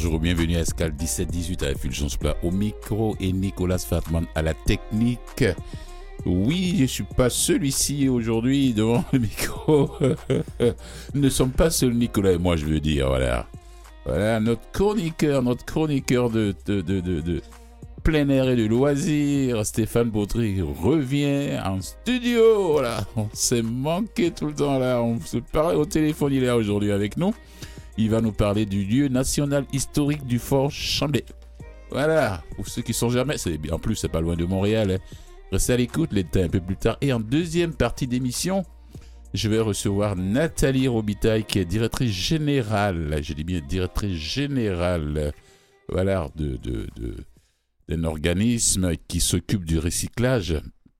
bonjour, bienvenue à Escale 17-18 avec Fulgence Plat au micro et Nicolas Fatman à la technique. Oui, je ne suis pas seul ici aujourd'hui devant le micro. Nous ne sommes pas seuls, Nicolas et moi, je veux dire, voilà. Voilà, notre chroniqueur de plein air et de loisirs, Stéphane Baudry, revient en studio. Voilà, on s'est manqué tout le temps là, on se parlait au téléphone, il est là aujourd'hui avec nous. Il va nous parler du lieu national historique du Fort Chamblay. Voilà, pour ceux qui sont jamais, en plus c'est pas loin de Montréal. Restez à l'écoute, les temps un peu plus tard. Et en deuxième partie d'émission, je vais recevoir Nathalie Robitaille, qui est directrice générale, je dis bien directrice générale, voilà, d'un organisme qui s'occupe du recyclage.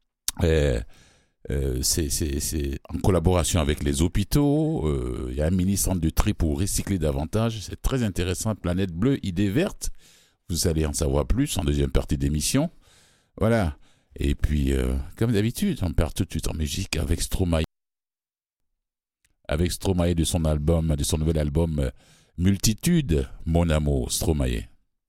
C'est en collaboration avec les hôpitaux. Il y a un mini-centre de tri pour recycler davantage. C'est très intéressant. Planète Bleue, idée verte. Vous allez en savoir plus en deuxième partie d'émission. Voilà. Et puis, comme d'habitude, on part tout de suite en musique avec Stromae. Avec Stromae de son nouvel album Multitude, Mon Amour, Stromae.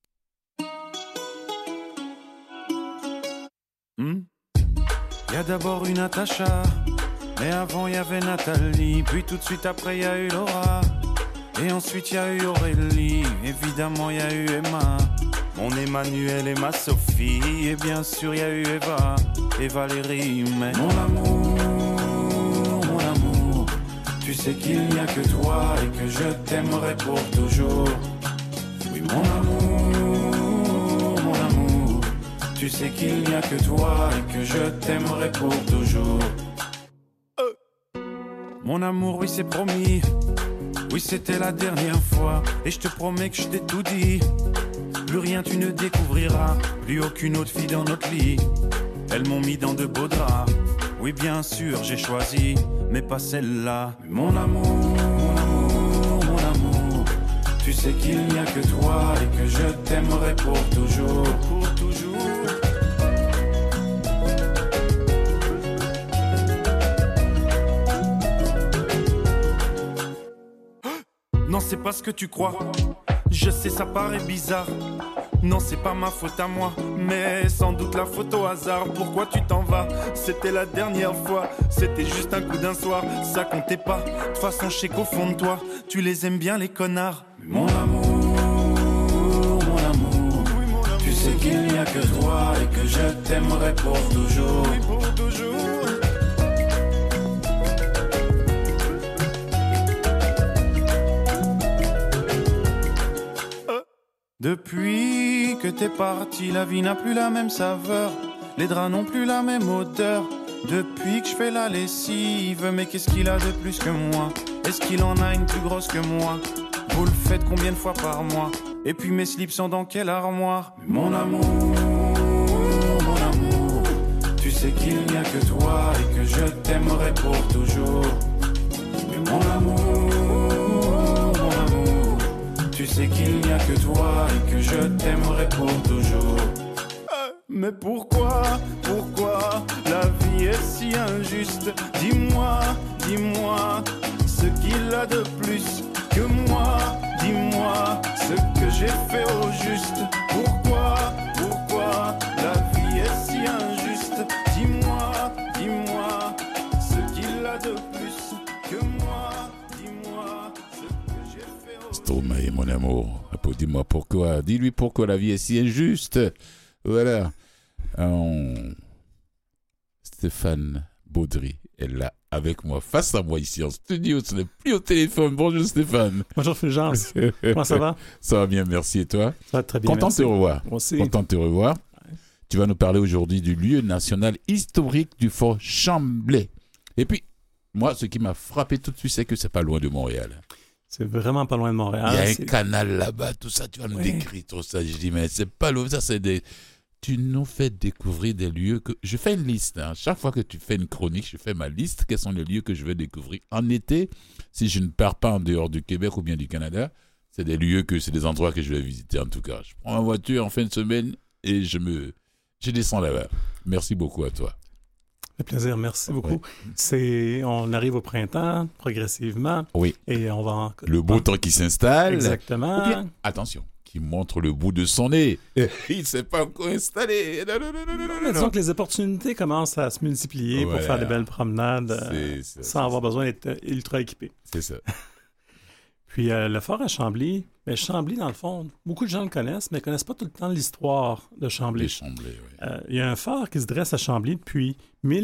Y a d'abord une Natacha, mais avant y avait Nathalie, puis tout de suite après y a eu Laura, et ensuite y a eu Aurélie, évidemment y a eu Emma, mon Emmanuel et ma Sophie, et bien sûr y a eu Eva et Valérie, mais mon amour, tu sais qu'il n'y a que toi et que je t'aimerai pour toujours. Oui mon amour, tu sais qu'il n'y a que toi et que je t'aimerai pour toujours. Mon amour, oui c'est promis, oui c'était la dernière fois, et je te promets que je t'ai tout dit. Plus rien tu ne découvriras, plus aucune autre fille dans notre lit. Elles m'ont mis dans de beaux draps, oui bien sûr j'ai choisi, mais pas celle-là. Mon amour, tu sais qu'il n'y a que toi et que je t'aimerai pour toujours, pour toujours. Non, c'est pas ce que tu crois. Je sais, ça paraît bizarre. Non, c'est pas ma faute à moi, mais sans doute la faute au hasard. Pourquoi tu t'en vas? C'était la dernière fois. C'était juste un coup d'un soir. Ça comptait pas. De toute façon, je sais qu'au fond de toi, tu les aimes bien, les connards. Mon amour, oui, mon amour. Tu sais qu'il n'y a que toi et que je t'aimerai pour toujours. Oui, pour toujours. Depuis que t'es parti, la vie n'a plus la même saveur. Les draps n'ont plus la même odeur. Depuis que je fais la lessive, mais qu'est-ce qu'il a de plus que moi? Est-ce qu'il en a une plus grosse que moi? Vous le faites combien de fois par mois? Et puis mes slips sont dans quelle armoire? Mon amour, tu sais qu'il n'y a que toi et que je t'aimerai pour toujours. Mais mon amour, tu sais qu'il n'y a que toi et que je t'aimerai pour toujours. Mais pourquoi la vie est si injuste? Dis-moi ce qu'il a de plus que moi. Dis-moi ce que j'ai fait au juste. Pourquoi la vie est si injuste? Dis-moi ce qu'il a de plus que moi. Dis-moi ce que j'ai fait au juste. Stromae, mon amour, dis-moi pourquoi. Dis-lui pourquoi la vie est si injuste. Voilà. Stéphane Baudry est là avec moi, face à moi ici en studio. Ce n'est plus au téléphone. Bonjour Stéphane. Bonjour Fulgence. Comment ça va? Ça va bien, merci. Et toi? Ça va très bien. Content de te revoir. Moi aussi. Content de te revoir. Ouais. Tu vas nous parler aujourd'hui du lieu national historique du Fort Chamblay. Et puis, moi, ce qui m'a frappé tout de suite, c'est que c'est pas loin de Montréal. C'est vraiment pas loin de Montréal. Il y a un canal là-bas, tout ça, tu vas me décrire tout ça. Je dis, mais c'est pas loin, ça c'est des... Tu nous fais découvrir des lieux que... Je fais une liste. Hein. Chaque fois que tu fais une chronique, je fais ma liste. Quels sont les lieux que je vais découvrir en été, si je ne pars pas en dehors du Québec ou bien du Canada. C'est des lieux c'est des endroits que je vais visiter en tout cas. Je prends ma voiture en fin de semaine et je descends là-bas. Merci beaucoup à toi. Ça fait plaisir, merci beaucoup. Ouais. On arrive au printemps, progressivement. Oui. Et on va... Le beau temps qui s'installe. Exactement. Ou bien, attention, qui montre le bout de son nez. Il ne s'est pas encore installé. Mais disons que les opportunités commencent à se multiplier pour faire des belles promenades sans avoir besoin d'être ultra équipé. C'est ça. Puis le fort à Chambly, mais Chambly, dans le fond, beaucoup de gens le connaissent, mais ne connaissent pas tout le temps l'histoire de Chambly. Il y a un phare qui se dresse à Chambly depuis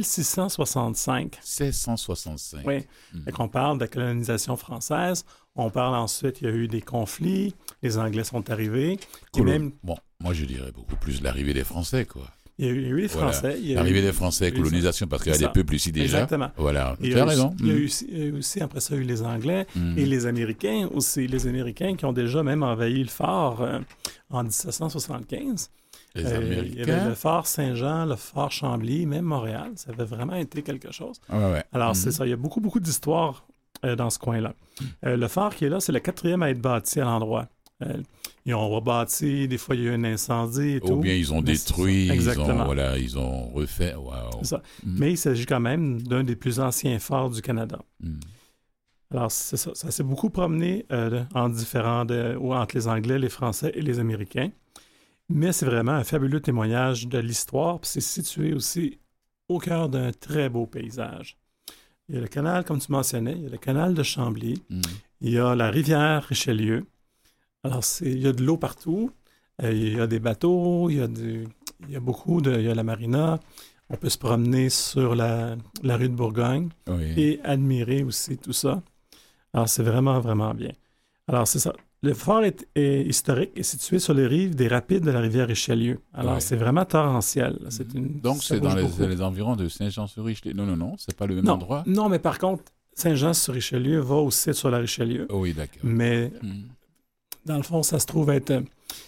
1665. 1665. Oui. On parle de la colonisation française. On parle ensuite, il y a eu des conflits. Les Anglais sont arrivés. Bon, moi, je dirais beaucoup plus l'arrivée des Français, quoi. Il y a eu les Français. Voilà. L'arrivée des Français, colonisation, parce qu'il y a des peuples ici déjà. Exactement. Voilà, tu as raison. Il y a eu aussi, après ça, les Anglais et les Américains aussi. Les Américains qui ont déjà même envahi le phare en 1775. Les Américains. Il y avait le phare Saint-Jean, le phare Chambly, même Montréal. Ça avait vraiment été quelque chose. Ouais. Alors, c'est ça. Il y a beaucoup, beaucoup d'histoires dans ce coin-là. Le phare qui est là, c'est le 4e à être bâti à l'endroit. Ils ont rebâti, des fois il y a eu un incendie et tout. Ou bien ils ont détruit, ils ont refait. Wow. C'est ça. Mais il s'agit quand même d'un des plus anciens phares du Canada. Alors c'est ça, ça s'est beaucoup promené entre les Anglais, les Français et les Américains. Mais c'est vraiment un fabuleux témoignage de l'histoire, puis c'est situé aussi au cœur d'un très beau paysage. Il y a le canal, comme tu mentionnais, il y a le canal de Chambly, il y a la rivière Richelieu. Alors, il y a de l'eau partout, il y a des bateaux, il y a la marina. On peut se promener sur la rue de Bourgogne et admirer aussi tout ça. Alors, c'est vraiment, vraiment bien. Alors, c'est ça. Le phare est historique et situé sur les rives des rapides de la rivière Richelieu. Alors, c'est vraiment torrentiel. Donc, c'est dans les environs de Saint-Jean-sur-Richelieu. Non, c'est pas le même endroit? Non, mais par contre, Saint-Jean-sur-Richelieu va aussi sur la Richelieu. Oui, d'accord. Mais... Dans le fond, ça se trouve être...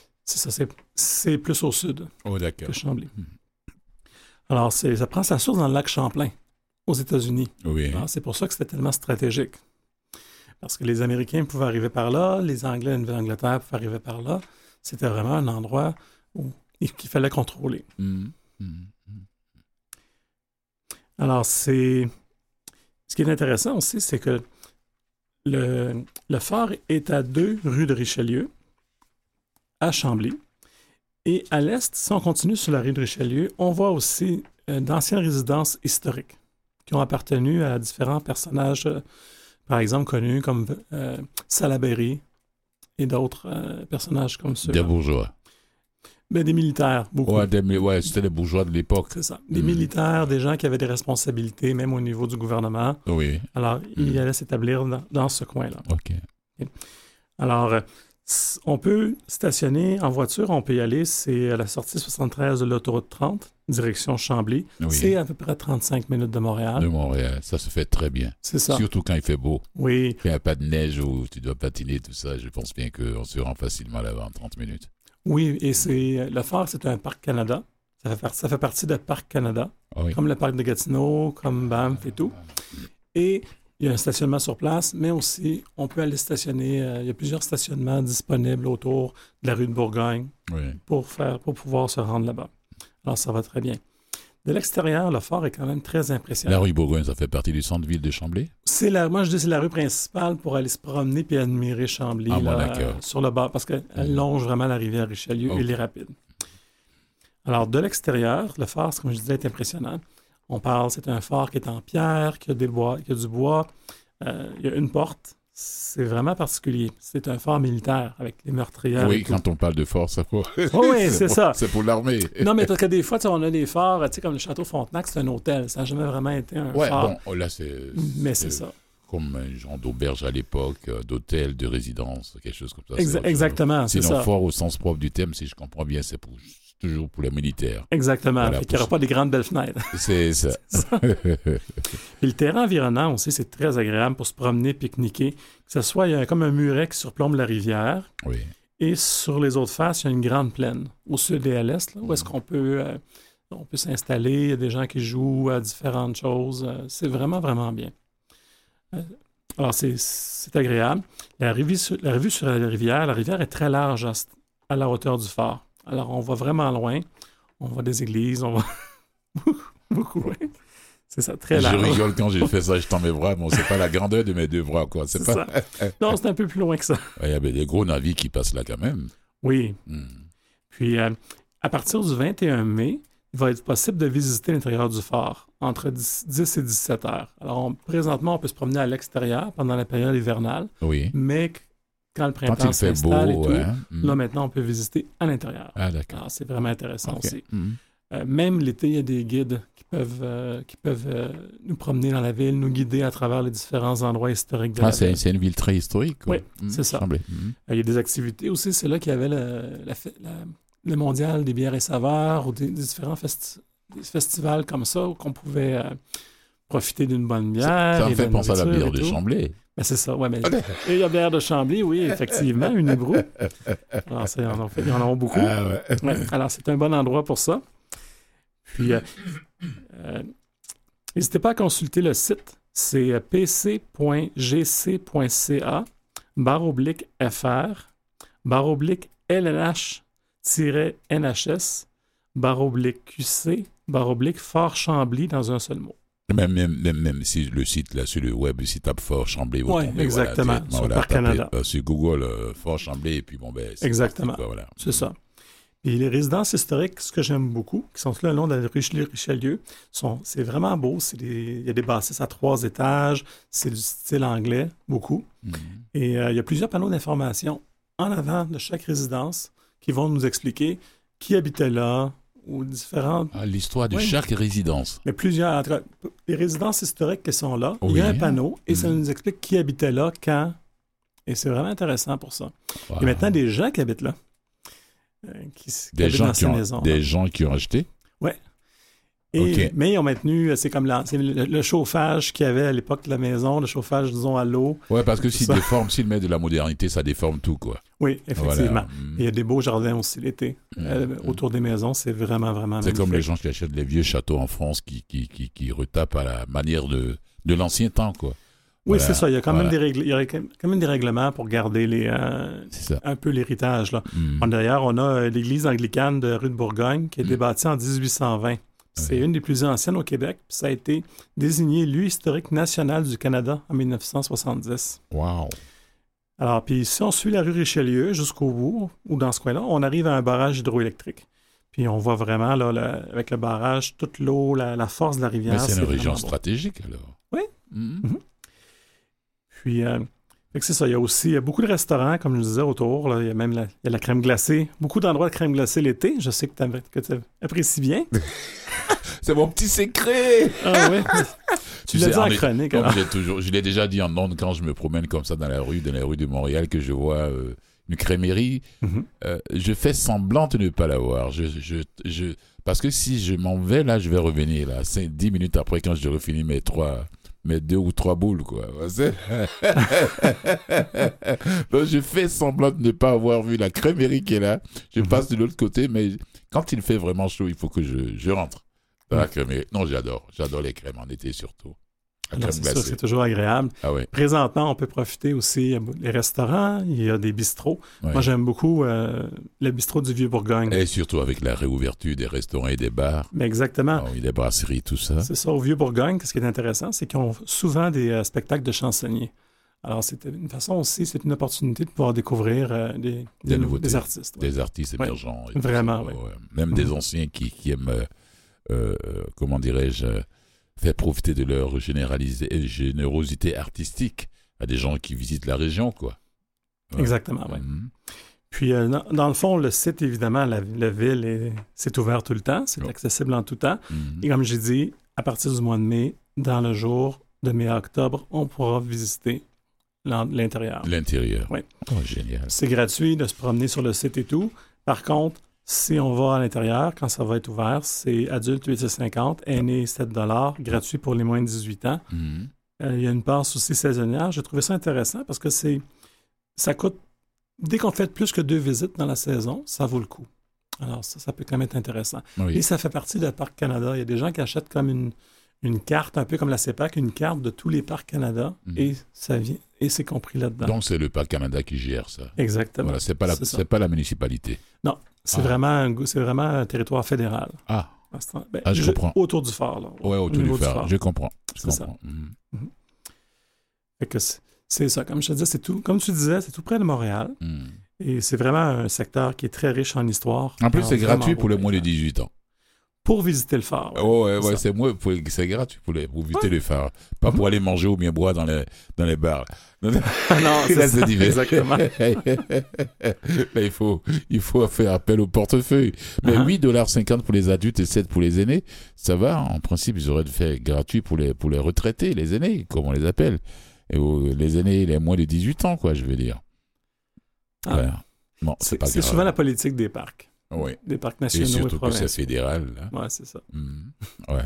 C'est plus au sud que Chambly. Alors, ça prend sa source dans le lac Champlain, aux États-Unis. Oui. Alors, c'est pour ça que c'était tellement stratégique. Parce que les Américains pouvaient arriver par là, les Anglais de Nouvelle-Angleterre pouvaient arriver par là. C'était vraiment un endroit qu'il fallait contrôler. Alors, ce qui est intéressant aussi, c'est que le phare est à 2 rue de Richelieu, à Chambly. Et à l'est, si on continue sur la rue de Richelieu, on voit aussi d'anciennes résidences historiques qui ont appartenu à différents personnages, par exemple connus comme Salaberry et d'autres personnages comme ceux. Des bourgeois. Ben, des militaires, beaucoup. C'était les bourgeois de l'époque. C'est ça. Des militaires, des gens qui avaient des responsabilités, même au niveau du gouvernement. Oui. Alors, ils allaient s'établir dans ce coin-là. OK. Alors, on peut stationner en voiture, on peut y aller. C'est à la sortie 73 de l'autoroute 30, direction Chambly. Oui. C'est à peu près 35 minutes de Montréal. De Montréal, ça se fait très bien. C'est ça. Surtout quand il fait beau. Oui. Quand il n'y a pas de neige ou tu dois patiner, tout ça, je pense bien qu'on se rend facilement là-bas en 30 minutes. Oui, et le phare, c'est un parc Canada. Ça fait partie de Parc Canada, comme le parc de Gatineau, comme Banff et tout. Et il y a un stationnement sur place, mais aussi, on peut aller stationner. Il y a plusieurs stationnements disponibles autour de la rue de Bourgogne pour pouvoir se rendre là-bas. Alors, ça va très bien. De l'extérieur, le phare est quand même très impressionnant. La rue Bourgogne, ça fait partie du centre-ville de Chambly? Moi, je dis que c'est la rue principale pour aller se promener puis admirer Chambly sur le bord, parce qu'elle longe vraiment la rivière Richelieu et les rapides. Alors, de l'extérieur, le phare, comme je disais, est impressionnant. C'est un phare qui est en pierre, qui a du bois. Il y a une porte. C'est vraiment particulier. C'est un phare militaire avec les meurtrières. Oui, quand on parle de phare, ça faut... Oui, c'est ça. C'est pour l'armée. Non, mais parce que des fois, on a des phares, comme le Château Frontenac, c'est un hôtel. Ça n'a jamais vraiment été un phare. Bon, là, c'est... Mais c'est ça. Comme un genre d'auberge à l'époque, d'hôtel, de résidence, quelque chose comme ça. Exactement, c'est ça. Sinon, fort au sens propre du terme, si je comprends bien, c'est toujours pour les militaires. Exactement. Voilà, il n'y aura pas des grandes belles fenêtres. C'est ça. Et le terrain environnant aussi, c'est très agréable pour se promener, pique-niquer. Que ce soit, il y a comme un muret qui surplombe la rivière. Oui. Et sur les autres faces, il y a une grande plaine, au sud et à l'est, là, où est-ce qu'on peut s'installer. Il y a des gens qui jouent à différentes choses. C'est vraiment, vraiment bien. Alors, c'est agréable. La vue sur la rivière est très large à la hauteur du phare. Alors, on va vraiment loin. On voit des églises, on va beaucoup loin. C'est ça, très large. Je rigole quand j'ai fait ça, je tends mes bras. Bon, c'est pas la grandeur de mes 2 bras, quoi. C'est pas... ça. Non, c'est un peu plus loin que ça. Il y avait des gros navires qui passent là quand même. Oui. Puis, à partir du 21 mai, il va être possible de visiter l'intérieur du phare entre 10 et 17 heures. Alors, présentement, on peut se promener à l'extérieur pendant la période hivernale, mais quand le printemps s'installe et tout, là, maintenant, on peut visiter à l'intérieur. Ah, d'accord. Alors, c'est vraiment intéressant aussi. Même l'été, il y a des guides qui peuvent nous promener dans la ville, nous guider à travers les différents endroits historiques de la ville. C'est une ville très historique. Quoi. Oui, c'est ça. Il y a des activités aussi. C'est là qu'il y avait le mondial des bières et saveurs ou des différents festivals comme ça où on pouvait profiter d'une bonne bière. Ça me fait penser à la bière de Chambly. Ben, c'est ça, oui. Et la bière de Chambly, oui, effectivement, une hébreu. Alors, ils en ont beaucoup. Ouais, alors, c'est un bon endroit pour ça. Puis, n'hésitez pas à consulter le site. C'est pc.gc.ca/LNH-NHS/QC/Fort Chambly dans un seul mot. Même si le site, là, sur le web, si tu tapes Fort Chambly, oui, exactement. Sur Parc Canada. Sur Google, Fort Chambly, et puis bon, ben, c'est exactement. Quoi, voilà. C'est ça. Et les résidences historiques, ce que j'aime beaucoup, qui sont là le long de la rue Richelieu, c'est vraiment beau. Il y a des bâtisses à 3 étages, c'est du style anglais, beaucoup. Et il y a plusieurs panneaux d'information en avant de chaque résidence qui vont nous expliquer qui habitait là, ou différentes... l'histoire de chaque résidence. Mais plusieurs, en tout cas, les résidences historiques qui sont là, il y a un panneau et ça nous explique qui habitait là, quand. Et c'est vraiment intéressant pour ça. Wow. Il y a maintenant des gens qui habitent là. Qui habitent dans ces maisons. Des gens qui ont acheté? Oui. Mais ils ont maintenu, c'est comme le chauffage qu'il y avait à l'époque de la maison, le chauffage, disons, à l'eau. Oui, parce que s'il met de la modernité, ça déforme tout, quoi. Oui, effectivement. Voilà. Il y a des beaux jardins aussi l'été. Autour des maisons, c'est vraiment, vraiment magnifique. C'est comme les gens qui achètent les vieux châteaux en France qui retapent à la manière de l'ancien temps, quoi. Oui, c'est ça. Il y a quand même des règlements pour garder un peu l'héritage. Là. D'ailleurs, on a l'église anglicane de rue de Bourgogne qui a été bâtie en 1820. C'est une des plus anciennes au Québec. Puis ça a été désigné lieu historique national du Canada en 1970. Wow! Alors, puis si on suit la rue Richelieu jusqu'au bout, ou dans ce coin-là, on arrive à un barrage hydroélectrique. Puis on voit vraiment, là, avec le barrage, toute l'eau, la force de la rivière. Mais c'est une région stratégique, alors. Oui. Puis, c'est ça. Il y a beaucoup de restaurants, comme je disais, autour. Là. Il y a même la crème glacée. Beaucoup d'endroits de crème glacée l'été. Je sais que tu apprécies bien. C'est mon petit secret! Ah oui? Tu l'as dit en chronique. Je l'ai déjà dit en ondes quand je me promène comme ça dans la rue de Montréal, que je vois une crémerie. Je fais semblant de ne pas la voir. Parce que si je m'en vais, là, je vais revenir. Là, 10 minutes après, quand j'aurai fini mes 2 ou 3 boules, quoi. Donc, je fais semblant de ne pas avoir vu la crémerie qui est là. Je passe de l'autre côté, mais quand il fait vraiment chaud, il faut que je rentre dans la crémerie. Non, j'adore les crèmes en été surtout. C'est toujours agréable. Ah ouais. Présentement, on peut profiter aussi des restaurants, il y a des bistrots. Ouais. Moi, j'aime beaucoup le bistrot du Vieux-Bourgogne. Et surtout avec la réouverture des restaurants et des bars. Mais exactement. Oh, des brasseries, tout ça. C'est ça, au Vieux-Bourgogne, ce qui est intéressant, c'est qu'ils ont souvent des spectacles de chansonniers. Alors, c'est une façon aussi, c'est une opportunité de pouvoir découvrir des artistes. Ouais. Des artistes émergents. Ouais. Vraiment, oui. Ouais. Même des anciens qui aiment, comment dirais-je, faire profiter de leur générosité artistique à des gens qui visitent la région, quoi. Ouais. Exactement, oui. Puis, dans le fond, le site, évidemment, la ville, c'est ouvert tout le temps, c'est accessible en tout temps. Et comme j'ai dit, à partir du mois de mai, dans le jour de mai à octobre, on pourra visiter l'intérieur. L'intérieur. Oui. Oh, génial. C'est gratuit de se promener sur le site et tout. Par contre, si on va à l'intérieur, quand ça va être ouvert, c'est adulte 8,50 $, aîné 7 $, gratuit pour les moins de 18 ans. Il y a une passe aussi saisonnière. J'ai trouvé ça intéressant parce que ça coûte, dès qu'on fait plus que 2 visites dans la saison, ça vaut le coup. Alors ça peut quand même être intéressant. Oui. Et ça fait partie de Parc Canada. Il y a des gens qui achètent comme une carte, un peu comme la CEPAC, une carte de tous les Parcs Canada, et ça vient, et c'est compris là-dedans. Donc c'est le Parc Canada qui gère ça. Exactement. Voilà, c'est pas la municipalité. Non. C'est vraiment un territoire fédéral. Ah, je comprends. Autour du phare. Là, oui, autour du phare. Je comprends. C'est ça. Fait que c'est ça. Comme je te disais, comme tu disais, c'est tout près de Montréal. Et c'est vraiment un secteur qui est très riche en histoire. En plus, c'est vraiment gratuit pour beau les moins de bâtiment. 18 ans. Pour visiter le phare. Oh, ouais, c'est ça. c'est gratuit pour visiter les phares. Pas pour aller manger ou bien boire dans les bars. Non, Là, c'est ça, divers. exactement. Là, il faut faire appel au portefeuille. Mais $8,50 pour les adultes et 7 pour les aînés, ça va. En principe, ils auraient fait gratuit pour les retraités, les aînés, comme on les appelle. Et les aînés, les moins de 18 ans, quoi, je veux dire. Ah. Voilà. Bon, c'est pas grave. souvent la politique des parcs. Oui. Des parcs Et nationaux et surtout que provinciaux. c'est fédéral, là. Ouais, c'est ça. Ouais.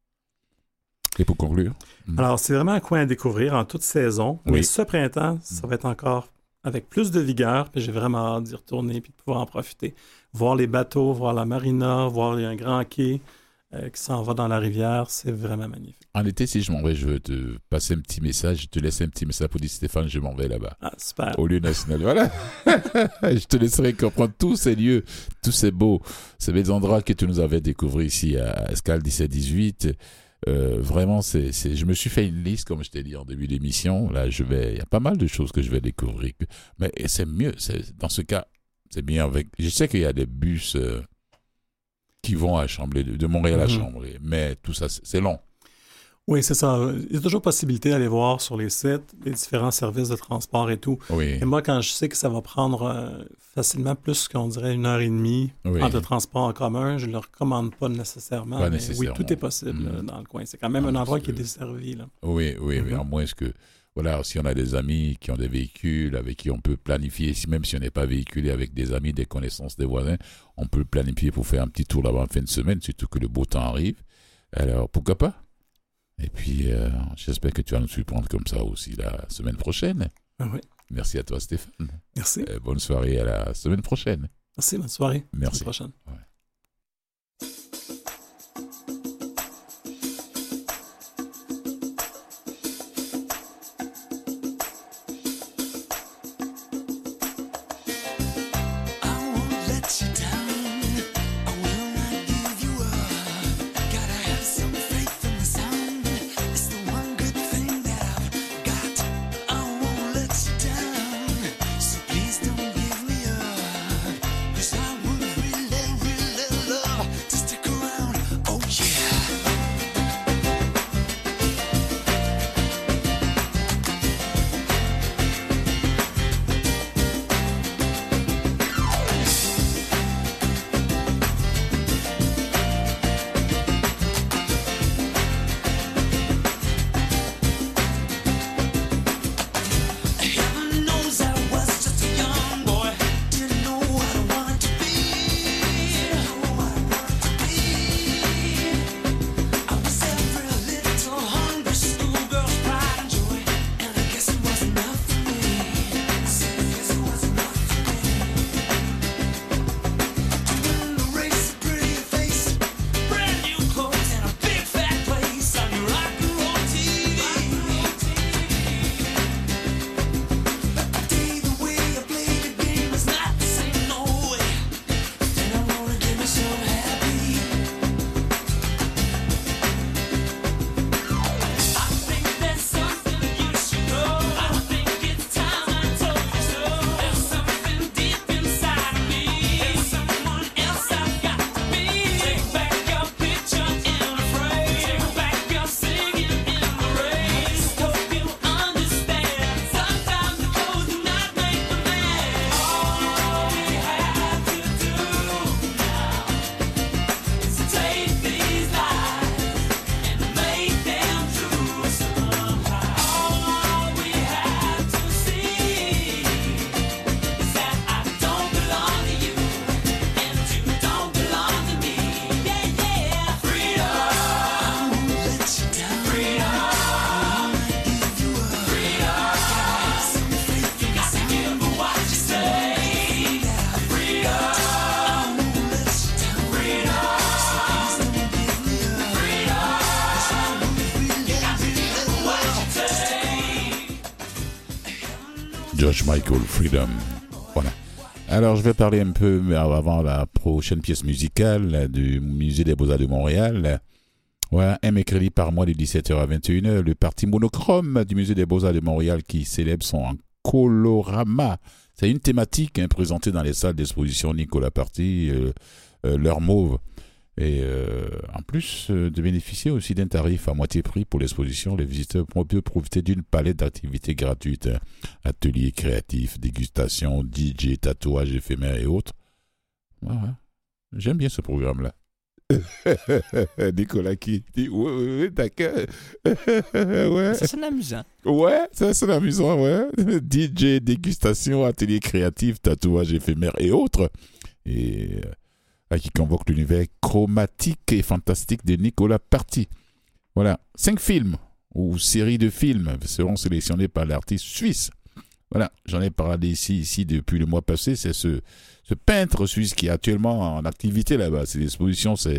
Et pour conclure? Alors, c'est vraiment un coin à découvrir en toute saison. Oui. Mais ce printemps, ça va être encore avec plus de vigueur. Puis j'ai vraiment hâte d'y retourner puis de pouvoir en profiter. Voir les bateaux, voir la marina, voir un grand quai qui s'en va dans la rivière. C'est vraiment magnifique. En été, si je m'en vais, je veux te passer un petit message. Je te laisse un petit message pour dire Stéphane, je m'en vais là-bas. Ah, super. Au lieu national. Voilà. Je te laisserai comprendre tous ces lieux, tous ces beaux endroits que tu nous avais découverts ici à Escale 17-18. Vraiment, je me suis fait une liste, comme je t'ai dit en début d'émission. Là, il y a pas mal de choses que je vais découvrir. Mais c'est mieux. Dans ce cas, c'est bien avec. Je sais qu'il y a des bus qui vont à Chambly, de Montréal à Chambly. Mais tout ça, c'est long. Oui, c'est ça. Il y a toujours possibilité d'aller voir sur les sites les différents services de transport et tout. Oui. Et moi, quand je sais que ça va prendre facilement plus qu'on dirait 1h30 entre transport en commun, je ne le recommande pas nécessairement. Pas mais nécessairement. oui, tout est possible là, dans le coin. C'est quand même un endroit qui est desservi. Là. Oui, à moins que... Voilà, si on a des amis qui ont des véhicules, avec qui on peut planifier, même si on n'est pas véhiculé avec des amis, des connaissances, des voisins, on peut planifier pour faire un petit tour là-bas en fin de semaine, surtout que le beau temps arrive. Alors, pourquoi pas? Et puis, j'espère que tu vas nous surprendre comme ça aussi la semaine prochaine. Ah oui. Merci à toi, Stéphane. Merci. Bonne soirée à la semaine prochaine. Merci, bonne soirée. Merci. À la prochaine. Ouais. George Michael, Freedom. Voilà. Alors, je vais parler un peu avant la prochaine pièce musicale du Musée des Beaux-Arts de Montréal. Voilà, un mercredi par mois de 17h à 21h, le parti monochrome du Musée des Beaux-Arts de Montréal qui célèbre son Colorama. C'est une thématique présentée dans les salles d'exposition Nicolas Party, l'heure mauve. Et en plus de bénéficier aussi d'un tarif à moitié prix pour l'exposition, les visiteurs peuvent profiter d'une palette d'activités gratuites, ateliers créatifs, dégustations, DJ, tatouages éphémères et autres. Voilà. J'aime bien ce programme-là. Nicolas qui dit ouais, d'accord. Ouais. Ça sonne amusant. Ouais, ça sonne amusant, ouais. DJ, dégustation, ateliers créatifs, tatouages éphémères et autres. Et qui convoque l'univers chromatique et fantastique de Nicolas Party. Voilà, 5 films ou séries de films seront sélectionnés par l'artiste suisse. Voilà, j'en ai parlé ici depuis le mois passé. C'est ce peintre suisse qui est actuellement en activité là-bas. Ces expositions, ces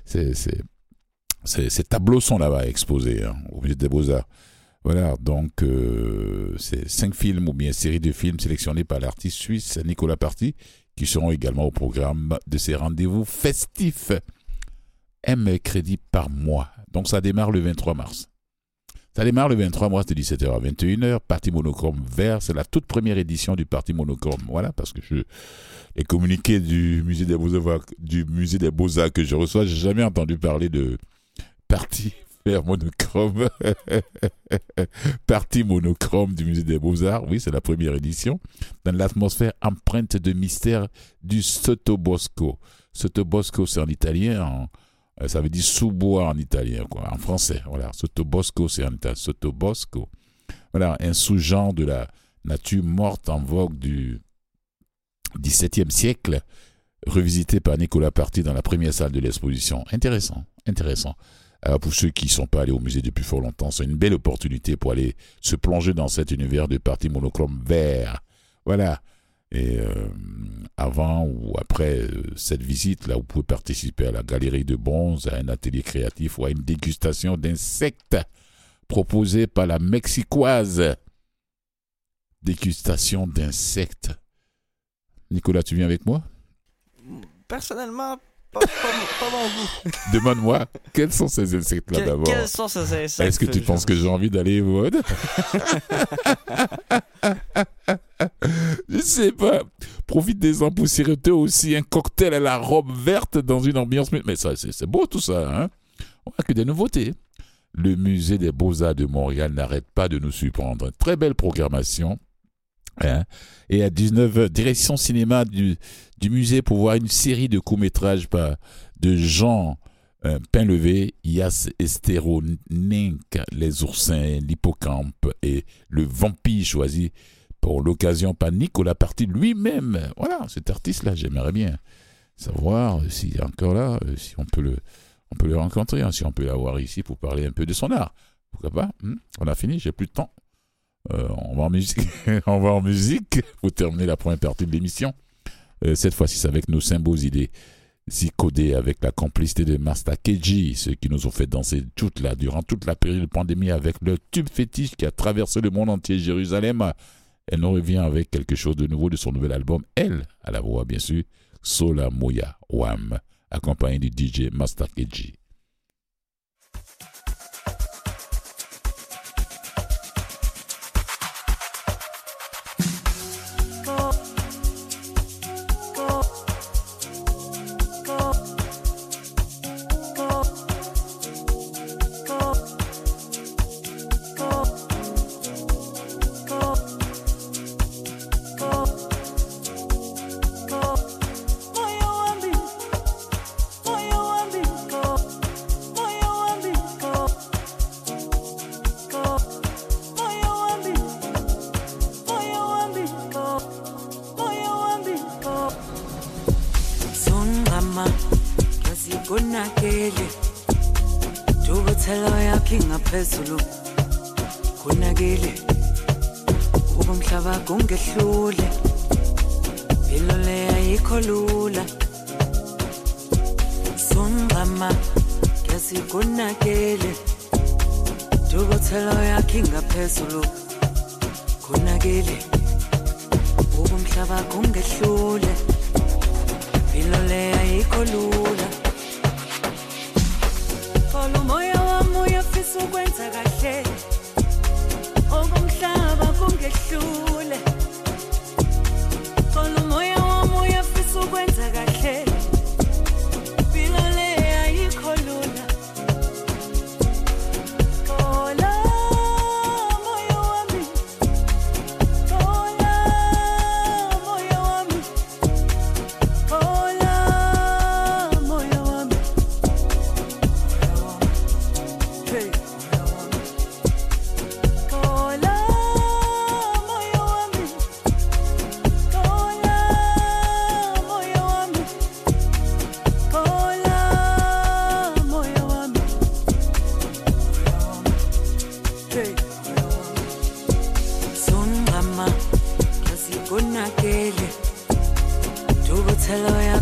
tableaux sont là-bas exposés au Musée des Beaux-Arts. Voilà, donc c'est 5 films ou bien séries de films sélectionnés par l'artiste suisse Nicolas Party, qui seront également au programme de ces rendez-vous festifs. Un crédit par mois. Donc ça démarre le 23 mars. Ça démarre le 23 mars de 17h à 21h. Parti monochrome vert, c'est la toute première édition du Parti monochrome. Voilà, parce que les communiqués du musée des Beaux-Arts que je reçois, j'ai jamais entendu parler de Parti vert monochrome. Parti monochrome du musée des Beaux-Arts. Oui, c'est la première édition. Dans l'atmosphère empreinte de mystère du Sottobosco. Sottobosco, c'est en italien, ça veut dire sous-bois en italien, quoi, en français. Voilà, Sottobosco, c'est en italien. Sottobosco. Voilà, un sous-genre de la nature morte en vogue du XVIIe siècle, revisité par Nicolas Party dans la première salle de l'exposition. Intéressant. Alors pour ceux qui ne sont pas allés au musée depuis fort longtemps, c'est une belle opportunité pour aller se plonger dans cet univers de Parti monochrome vert. Voilà. Et avant ou après cette visite, là, vous pouvez participer à la galerie de bronze, à un atelier créatif ou à une dégustation d'insectes proposée par la Mexicoise. Dégustation d'insectes. Nicolas, tu viens avec moi? Personnellement, pas mon goût. Demande-moi, quels sont ces insectes-là d'abord? Quels sont ces insectes? Est-ce que tu penses que j'ai envie d'aller voir? Je sais pas. Profite des empoussiérateurs aussi, un cocktail à la robe verte dans une ambiance. Mais ça, c'est beau tout ça, hein? On a que des nouveautés. Le musée des Beaux-Arts de Montréal n'arrête pas de nous surprendre. Très belle programmation. Hein? Et à 19h, direction cinéma du musée pour voir une série de courts-métrages de Jean Painlevé, Yas Estéronink, Les Oursins, l'Hippocampe et le Vampire choisi pour l'occasion par Nicolas Party lui-même. Voilà, cet artiste-là, j'aimerais bien savoir s'il est encore là, si on peut le rencontrer, si on peut l'avoir ici pour parler un peu de son art. Pourquoi pas? On a fini, j'ai plus de temps. On va en musique pour terminer la première partie de l'émission. Cette fois-ci, c'est avec nos symboles idées codés avec la complicité de Master KG, ceux qui nous ont fait danser durant toute la période de pandémie avec le tube fétiche qui a traversé le monde entier, Jérusalem. Elle nous revient avec quelque chose de nouveau de son nouvel album. Elle, à la voix, bien sûr, Sola Moya Wam, accompagné du DJ Master KG. Phezulu kunakile ubumhlaba kungehlule impilo le ayikho lula songama yasikunakile dukuthelo yakhe ngaphezulu kunakile ubumhlaba kungehlule impilo le ayikho lula moya wami uyafisa ukwenza kahle okumhlaba kungehlule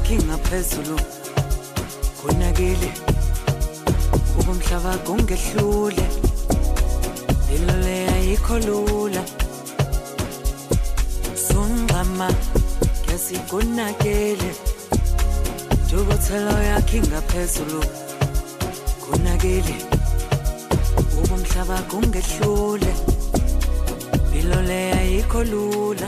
yakhe ngaphezulu kunakile ubumhlaba kungehlule impilo le ayikho lula sungama yasikunakile jukuthelo yakhe ngaphezulu kunakile ubumhlaba kungehlule impilo le ayikho lula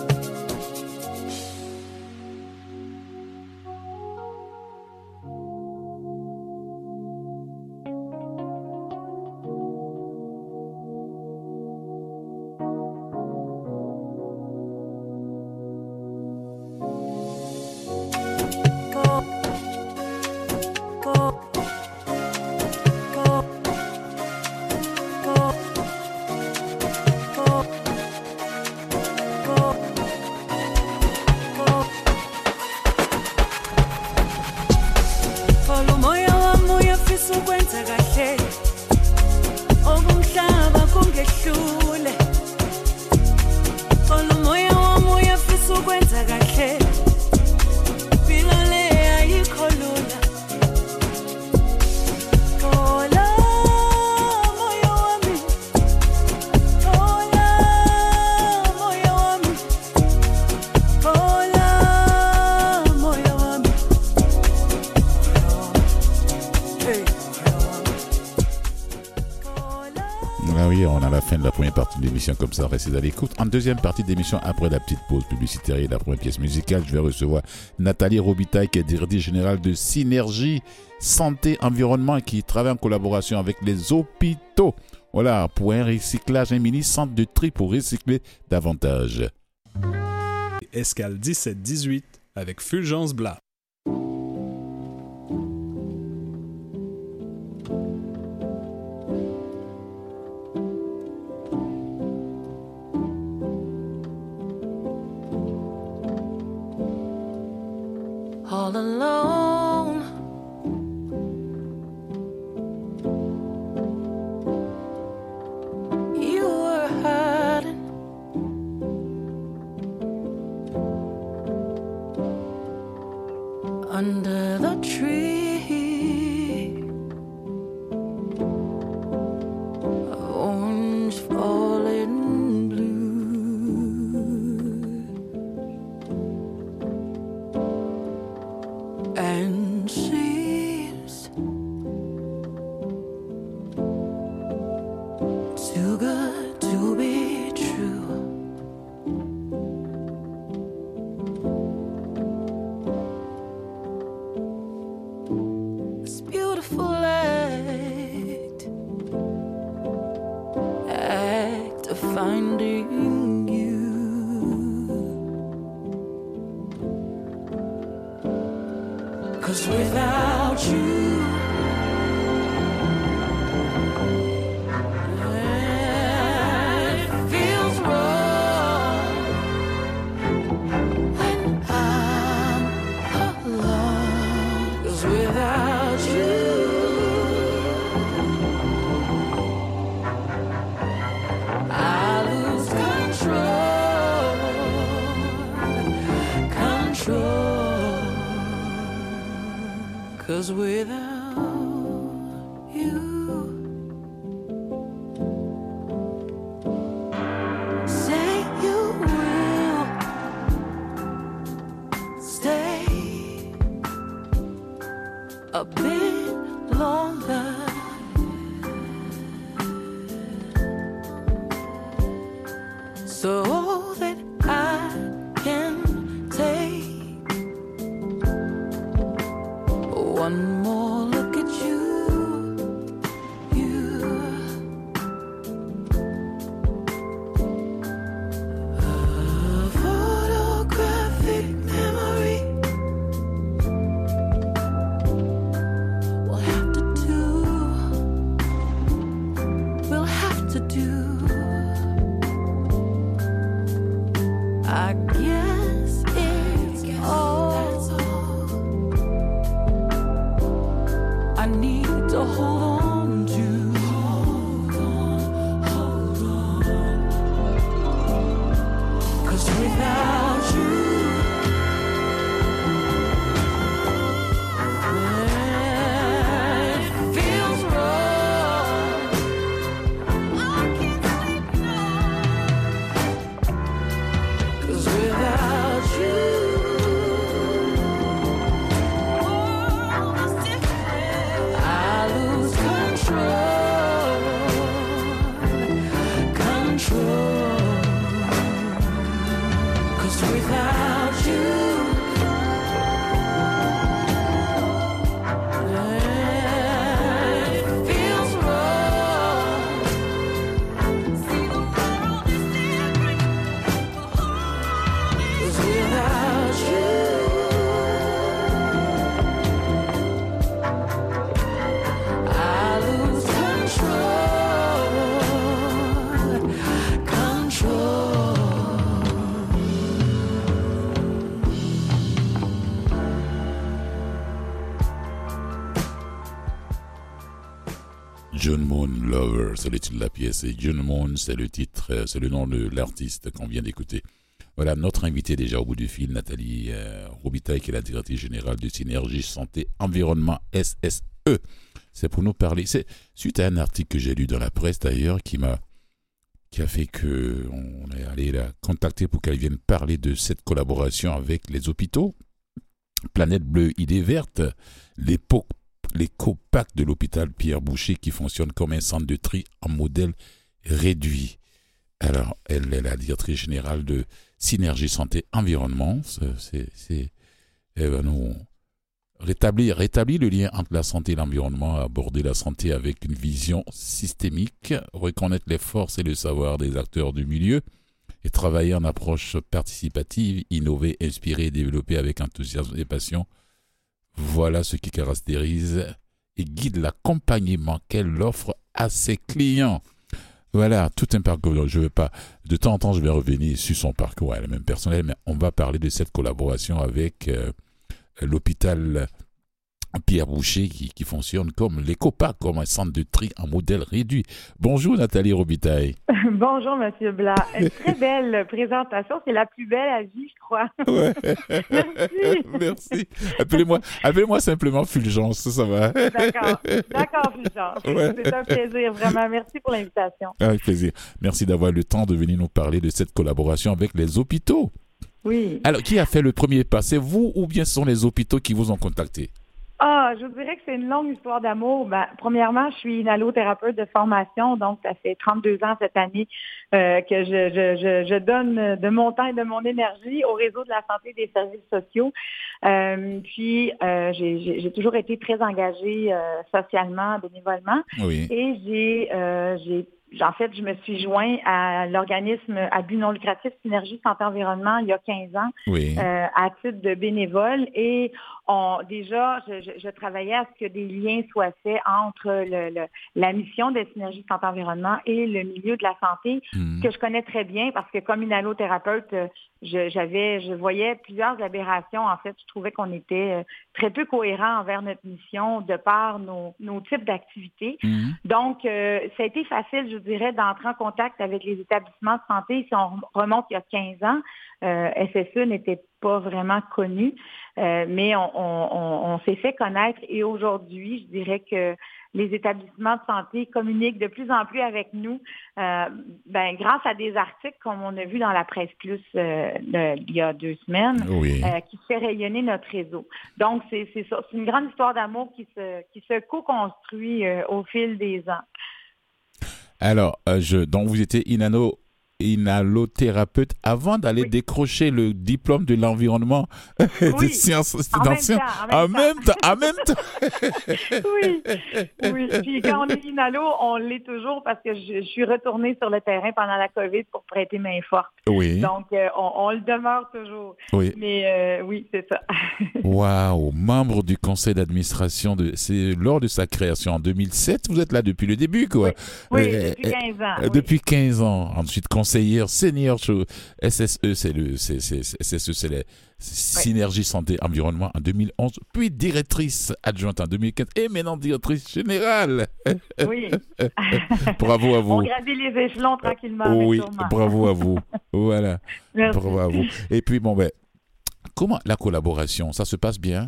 Comme ça, restez à l'écoute. En deuxième partie d'émission, après la petite pause publicitaire et la première pièce musicale, je vais recevoir Nathalie Robitaille, qui est directrice générale de Synergie Santé Environnement, qui travaille en collaboration avec les hôpitaux. Voilà, pour un recyclage, un mini-centre de tri pour recycler davantage. Escale 17-18 avec Fulgence Blas. All alone, you were hiding under the tree, orange falling blue. And seems too good to be true. This beautiful act of finding you. 'Cause without you, it feels wrong when I'm alone. 'Cause without you, I lose control. 'Cause without you, say you will stay a bit longer. So that I can take one more look at you. A photographic memory will have to do. John Moon Lover, c'est le titre de la pièce. Et John Moon, c'est le titre, c'est le nom de l'artiste qu'on vient d'écouter. Voilà, notre invitée déjà au bout du fil, Nathalie Robitaille, qui est la directrice générale de Synergie Santé Environnement SSE. C'est pour nous parler. C'est suite à un article que j'ai lu dans la presse d'ailleurs qui a fait que on est allé la contacter pour qu'elle vienne parler de cette collaboration avec les hôpitaux. Planète Bleue, Idée Verte, l'éco-pack de l'hôpital Pierre Boucher qui fonctionne comme un centre de tri en modèle réduit. Alors, elle est la directrice générale de Synergie Santé Environnement. Elle va nous rétablir le lien entre la santé et l'environnement, aborder la santé avec une vision systémique, reconnaître les forces et le savoir des acteurs du milieu et travailler en approche participative, innover, inspirer et développer avec enthousiasme et passion. Voilà ce qui caractérise et guide l'accompagnement qu'elle offre à ses clients. Voilà, tout un parcours. Je veux pas, de temps en temps, je vais revenir sur son parcours, elle-même personnel, mais on va parler de cette collaboration avec l'hôpital Pierre Boucher qui fonctionne comme l'éco-pack, comme un centre de tri en modèle réduit. Bonjour Nathalie Robitaille. Bonjour Monsieur Blas. Une très belle présentation, c'est la plus belle à vie, je crois. Ouais. Merci. Merci. Appelez-moi simplement Fulgence, ça va. D'accord Fulgence. Ouais. C'est un plaisir, vraiment. Merci pour l'invitation. Avec plaisir. Merci d'avoir le temps de venir nous parler de cette collaboration avec les hôpitaux. Oui. Alors, qui a fait le premier pas? C'est vous ou bien ce sont les hôpitaux qui vous ont contacté? Je vous dirais que c'est une longue histoire d'amour. Premièrement, je suis une allothérapeute de formation, donc ça fait 32 ans cette année que je donne de mon temps et de mon énergie au réseau de la santé et des services sociaux. Puis, j'ai toujours été très engagée socialement, bénévolement. Oui. Et en fait, je me suis joint à l'organisme à but non lucratif Synergie Santé Environnement il y a 15 ans, oui. À titre de bénévole. Et je travaillais à ce que des liens soient faits entre la mission de Synergie Santé Environnement et le milieu de la santé, que je connais très bien parce que comme une allothérapeute, je voyais plusieurs aberrations. En fait, je trouvais qu'on était très peu cohérents envers notre mission de par nos types d'activités. Donc, ça a été facile, je dirais, d'entrer en contact avec les établissements de santé. Si on remonte il y a 15 ans, SSE n'était pas vraiment connu, mais on s'est fait connaître et aujourd'hui, je dirais que les établissements de santé communiquent de plus en plus avec nous, grâce à des articles comme on a vu dans la Presse Plus il y a 2 semaines, oui. Qui fait rayonner notre réseau. Donc, c'est ça. C'est une grande histoire d'amour qui se co-construit au fil des ans. Alors, donc vous étiez inhalothérapeute avant d'aller décrocher le diplôme de l'environnement des sciences. En même temps. Oui. Puis quand on est inhalo, on l'est toujours parce que je suis retournée sur le terrain pendant la COVID pour prêter main forte. Oui. Donc, on le demeure toujours. Oui. Mais oui, c'est ça. Waouh! Membre du conseil d'administration, c'est lors de sa création en 2007. Vous êtes là depuis le début, quoi. Oui, depuis 15 ans. Depuis 15 ans. Ensuite, conseillère senior SSE, c'est la Synergie Santé Environnement en 2011, puis directrice adjointe en 2015 et maintenant directrice générale. Oui. Bravo à vous. On gravit les échelons tranquillement. Oui, bravo à vous. Voilà. Merci. Bravo à vous. Et puis, comment la collaboration, ça se passe bien?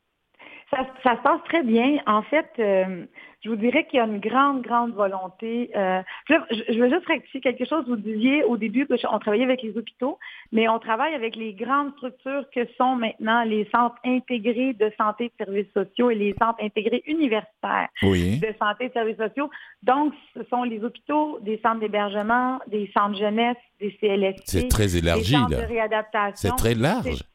Ça se passe très bien. En fait, je vous dirais qu'il y a une grande volonté. Je veux juste rectifier quelque chose. Vous disiez au début qu'on travaillait avec les hôpitaux, mais on travaille avec les grandes structures que sont maintenant les centres intégrés de santé et de services sociaux et les centres intégrés universitaires de santé et de services sociaux. Donc, ce sont les hôpitaux, des centres d'hébergement, des centres jeunesse, des CLSC. C'est très élargi, des centres là. de réadaptation. C'est très large.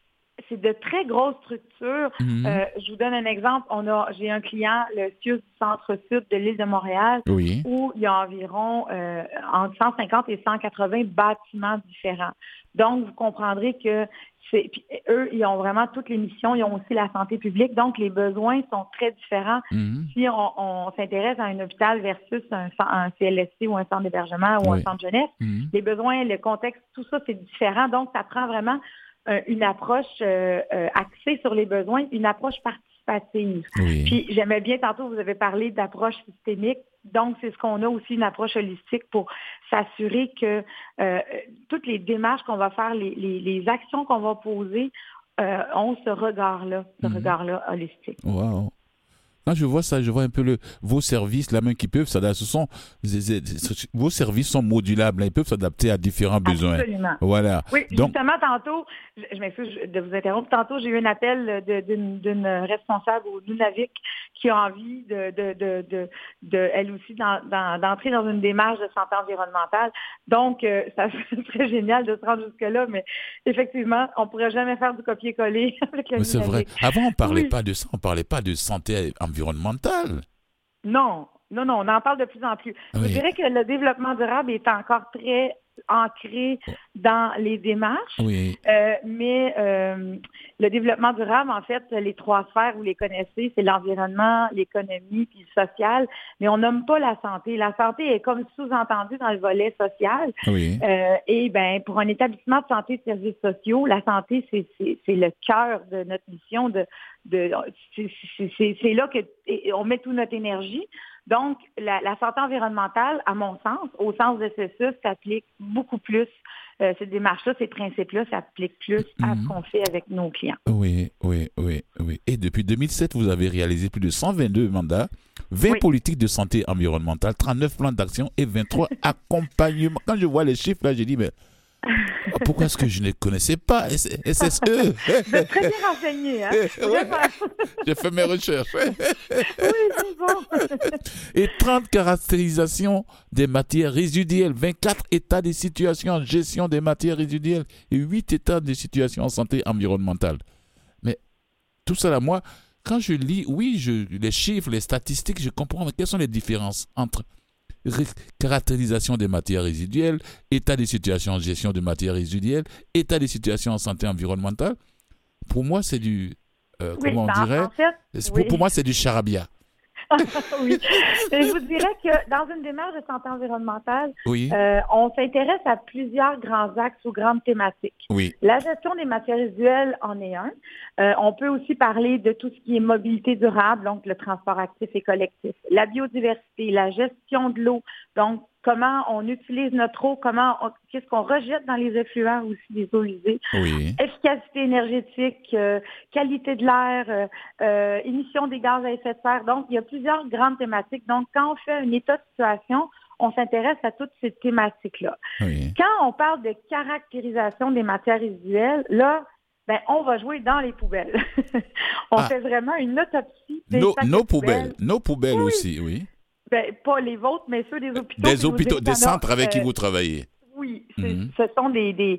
c'est de très grosses structures. Je vous donne un exemple. J'ai un client, le CIUS du centre-sud de l'île de Montréal, où il y a environ entre 150 et 180 bâtiments différents. Donc, vous comprendrez que puis eux, ils ont vraiment toutes les missions. Ils ont aussi la santé publique. Donc, les besoins sont très différents. Si on s'intéresse à un hôpital versus un CLSC ou un centre d'hébergement ou un centre jeunesse, les besoins, le contexte, tout ça, c'est différent. Donc, ça prend vraiment une approche axée sur les besoins, une approche participative. Puis, j'aimais bien, tantôt, vous avez parlé d'approche systémique. Donc, c'est ce qu'on a aussi, une approche holistique pour s'assurer que toutes les démarches qu'on va faire, les actions qu'on va poser, ont ce regard-là holistique. Wow. Quand je vois ça, je vois un peu vos services, la main qui peuvent s'adapter. Vos services sont modulables, ils peuvent s'adapter à différents besoins. Absolument. Voilà. Oui, donc, justement, tantôt, je m'excuse de vous interrompre, tantôt j'ai eu un appel d'une responsable au Nunavik qui a envie de elle aussi, d'entrer dans une démarche de santé environnementale. Donc, ça serait génial de se rendre jusque-là, mais effectivement, on ne pourrait jamais faire du copier-coller avec le Nunavik. C'est vrai. Avant, on ne parlait pas de ça, on ne parlait pas de santé environnementale. Non, on en parle de plus en plus. Je dirais que le développement durable est encore très ancré dans les démarches, mais le développement durable, en fait, les trois sphères, vous les connaissez, c'est l'environnement, l'économie puis le social, mais on nomme pas la santé. La santé est comme sous-entendue dans le volet social. Et bien, pour un établissement de santé et de services sociaux, la santé, c'est le cœur de notre mission. C'est là qu'on met toute notre énergie. Donc, la santé environnementale, à mon sens, au sens de CESUS, s'applique beaucoup plus. Ces démarches-là, ces principes-là s'appliquent plus à ce qu'on fait avec nos clients. Oui. Et depuis 2007, vous avez réalisé plus de 122 mandats, 20 politiques de santé environnementale, 39 plans d'action et 23 accompagnements. Quand je vois les chiffres, là, j'ai dit, mais pourquoi est-ce que je ne connaissais pas SSE? Vous êtes très bien renseigné, hein? J'ai fait mes recherches. Oui, c'est bon. Et 30 caractérisations des matières résiduelles, 24 états de situation en gestion des matières résiduelles et 8 états de situation en santé environnementale. Mais tout ça là, moi, quand je lis, les chiffres, les statistiques, je comprends, mais quelles sont les différences entre caractérisation des matières résiduelles, état de situation en gestion de matières résiduelles, état de situation en santé environnementale. Pour moi, c'est du... comment on dirait? Pour moi, c'est du charabia. Oui. Et je vous dirais que dans une démarche de santé environnementale, on s'intéresse à plusieurs grands axes ou grandes thématiques. La gestion des matières résiduelles en est un. On peut aussi parler de tout ce qui est mobilité durable, donc le transport actif et collectif, la biodiversité, la gestion de l'eau, donc comment on utilise notre eau, qu'est-ce qu'on rejette dans les effluents aussi des eaux usées, efficacité énergétique, qualité de l'air, émission des gaz à effet de serre. Donc, il y a plusieurs grandes thématiques. Donc, quand on fait un état de situation, on s'intéresse à toutes ces thématiques-là. Quand on parle de caractérisation des matières résiduelles, là, on va jouer dans les poubelles. On fait vraiment une autopsie nos poubelles aussi, oui. Pas les vôtres, mais ceux des hôpitaux. Des centres avec qui vous travaillez. Oui, ce sont des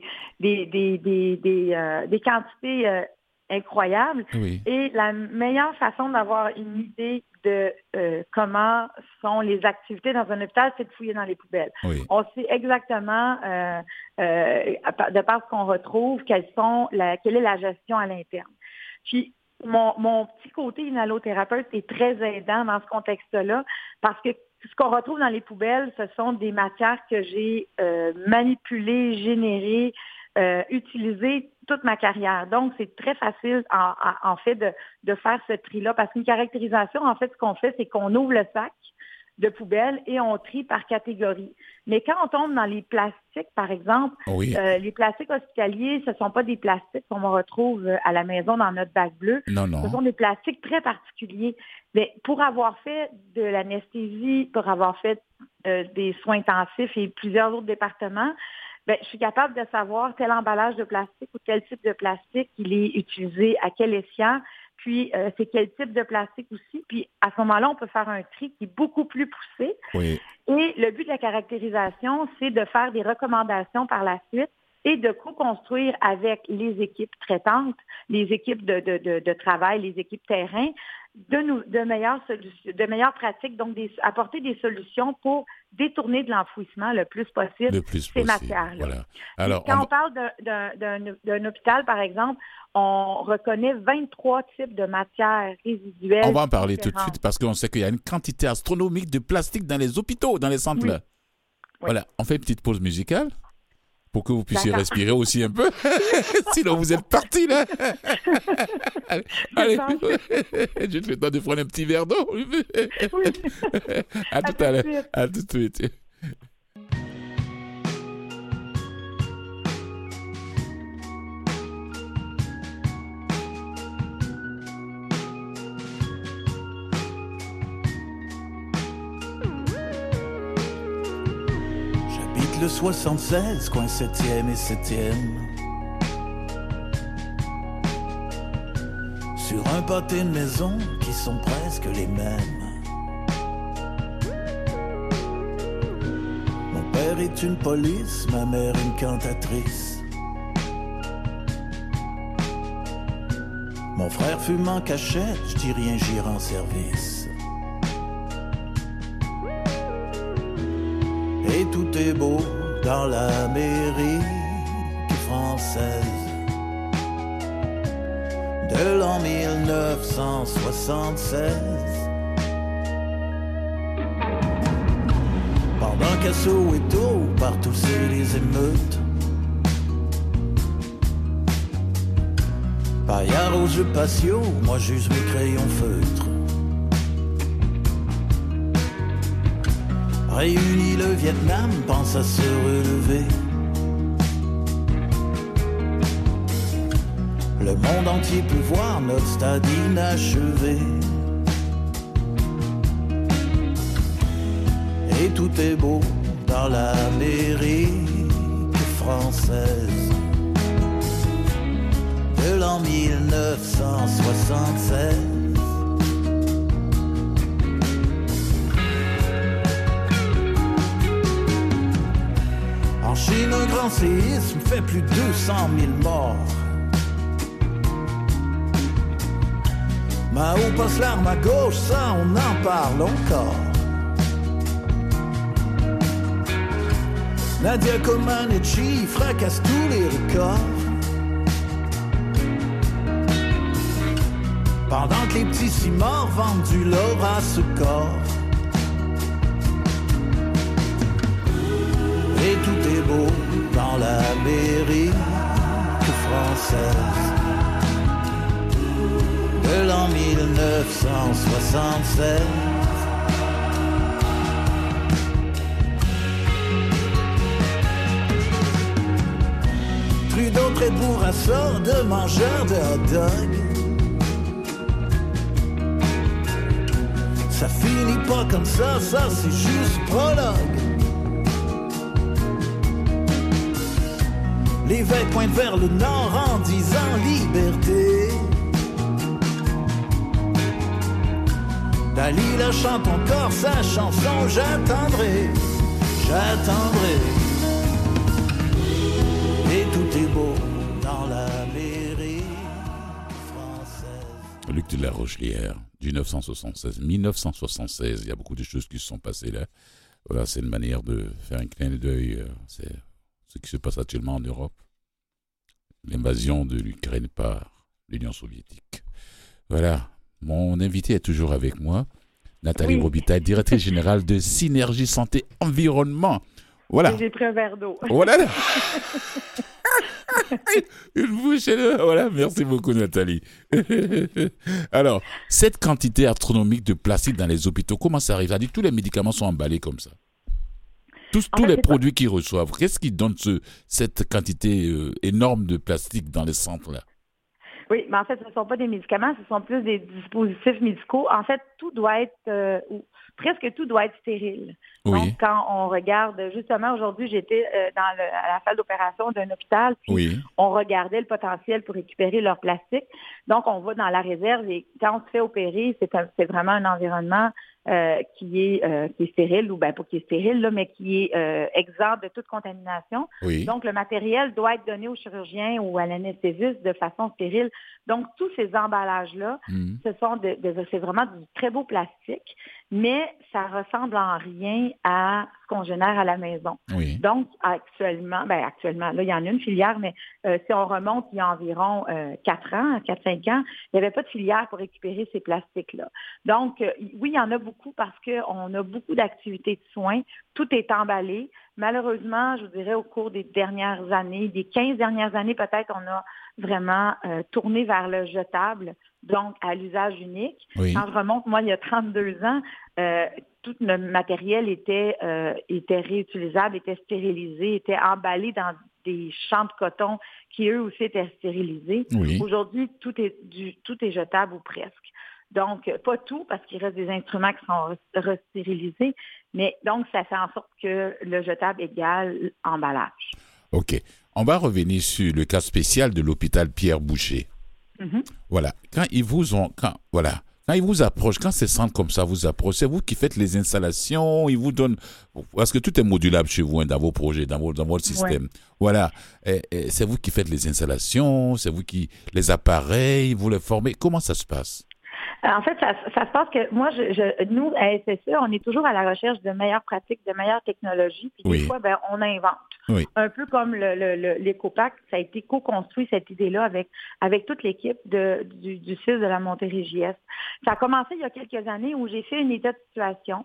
quantités incroyables. Et la meilleure façon d'avoir une idée de comment sont les activités dans un hôpital, c'est de fouiller dans les poubelles. On sait exactement, de par ce qu'on retrouve, quelle est la gestion à l'interne. Puis, mon petit côté inhalothérapeute est très aidant dans ce contexte-là parce que ce qu'on retrouve dans les poubelles, ce sont des matières que j'ai manipulées, générées, utilisées toute ma carrière. Donc, c'est très facile, en fait, de faire ce tri-là parce qu'une caractérisation, en fait, ce qu'on fait, c'est qu'on ouvre le sac de poubelles et on trie par catégorie. Mais quand on tombe dans les plastiques, par exemple, les plastiques hospitaliers, ce ne sont pas des plastiques qu'on retrouve à la maison dans notre bac bleu. Non. Ce sont des plastiques très particuliers. Mais pour avoir fait de l'anesthésie, pour avoir fait des soins intensifs et plusieurs autres départements, je suis capable de savoir tel emballage de plastique ou tel type de plastique il est utilisé à quel escient. Puis, c'est quel type de plastique aussi. Puis, à ce moment-là, on peut faire un tri qui est beaucoup plus poussé. Et le but de la caractérisation, c'est de faire des recommandations par la suite et de co-construire avec les équipes traitantes, les équipes de travail, les équipes terrain, de meilleures pratiques, donc apporter des solutions pour détourner de l'enfouissement le plus possible ces matières-là. Voilà. Alors, quand on parle d'un hôpital, par exemple, on reconnaît 23 types de matières résiduelles. On va en parler tout de suite parce qu'on sait qu'il y a une quantité astronomique de plastique dans les hôpitaux, dans les centres là. Oui. Voilà, on fait une petite pause musicale pour que vous puissiez respirer aussi un peu. Sinon, vous êtes partis, là. Allez, juste le temps de prendre un petit verre d'eau. Oui. À tout à l'heure. À tout de suite. Le 76, coin 7e et 7e. Sur un pâté de maisons qui sont presque les mêmes. Mon père est une police, ma mère une cantatrice. Mon frère fume en cachette, je dis rien, j'y rends service. Et tout est beau dans l'Amérique française de l'an 1976. Pendant qu'à Soweto, partout c'est les émeutes. Paillard aux jeux patio, moi j'use mes crayons feutres. Réunis, le Vietnam pense à se relever. Le monde entier peut voir notre stade inachevé. Et tout est beau dans l'Amérique française de l'an 1976. En Chine, un grand séisme fait plus de 200 000 morts. Mao passe l'arme à gauche, ça on en parle encore. Nadia Comaneci fracasse tous les records. Pendant que les petits cimards vendent du lore à ce corps. Et tout est beau dans l'Amérique française de l'an 1976. Trudeau traite Bourassa de mangeur de hot dog. Ça finit pas comme ça c'est juste prologue. L'évêque pointe vers le nord en disant liberté. Dalila chante encore sa chanson, j'attendrai, j'attendrai. Et tout est beau dans l'Amérique française. Luc de la Rochelière, 1976, il y a beaucoup de choses qui se sont passées là. Voilà, c'est une manière de faire un clin d'œil, c'est ce qui se passe actuellement en Europe. L'invasion de l'Ukraine par l'Union soviétique. Voilà, mon invité est toujours avec moi, Nathalie Robitaille, directrice générale de Synergie Santé Environnement. Voilà. J'ai pris un verre d'eau. Voilà. Une bouche, voilà, merci beaucoup Nathalie. Alors, cette quantité astronomique de plastique dans les hôpitaux, comment ça arrive? C'est-à-dire tous les médicaments sont emballés comme ça? Tous les produits qu'ils reçoivent, qu'est-ce qui donne cette quantité énorme de plastique dans les centres là? Oui, mais en fait, ce ne sont pas des médicaments, ce sont plus des dispositifs médicaux. En fait, tout doit être, presque tout doit être stérile. Oui. Donc, quand on regarde, justement, aujourd'hui, j'étais à la salle d'opération d'un hôpital, puis on regardait le potentiel pour récupérer leur plastique. Donc, on va dans la réserve et quand on se fait opérer, c'est vraiment un environnement qui est stérile, ou bien pas qui est stérile, là, mais qui est exempt de toute contamination. Oui. Donc, le matériel doit être donné au chirurgien ou à l'anesthésiste de façon stérile. Donc, tous ces emballages-là, c'est vraiment du très beau plastique, mais ça ressemble en rien à ce qu'on génère à la maison. Oui. Donc, actuellement, là, il y en a une filière, mais si on remonte il y a environ 4-5 ans, il n'y avait pas de filière pour récupérer ces plastiques-là. Donc, oui, il y en a beaucoup parce qu'on a beaucoup d'activités de soins. Tout est emballé. Malheureusement, je vous dirais, au cours des dernières années, des 15 dernières années peut-être, on a vraiment tourné vers le jetable, donc à l'usage unique. Oui. Quand je remonte, moi, il y a 32 ans, tout le matériel était réutilisable, était stérilisé, était emballé dans des champs de coton qui, eux aussi, étaient stérilisés. Oui. Aujourd'hui, tout est jetable ou presque. Donc, pas tout, parce qu'il reste des instruments qui sont restérilisés, mais donc, ça fait en sorte que le jetable égale emballage. OK. On va revenir sur le cas spécial de l'hôpital Pierre-Boucher. Mm-hmm. Voilà. Quand ils vous approchent, quand ces centres comme ça vous approchent, c'est vous qui faites les installations, ils vous donnent... Parce que tout est modulable chez vous, dans vos projets, dans votre système. Ouais. Voilà. C'est vous qui faites les installations, c'est vous qui... Les appareils, vous les formez. Comment ça se passe? En fait, ça se passe que moi, nous, à SSE, on est toujours à la recherche de meilleures pratiques, de meilleures technologies. Puis des fois, on invente. Oui. Un peu comme l'Écopac, ça a été co-construit, cette idée-là, avec toute l'équipe du CIS de la Montérégie-Est. Ça a commencé il y a quelques années où j'ai fait une état de situation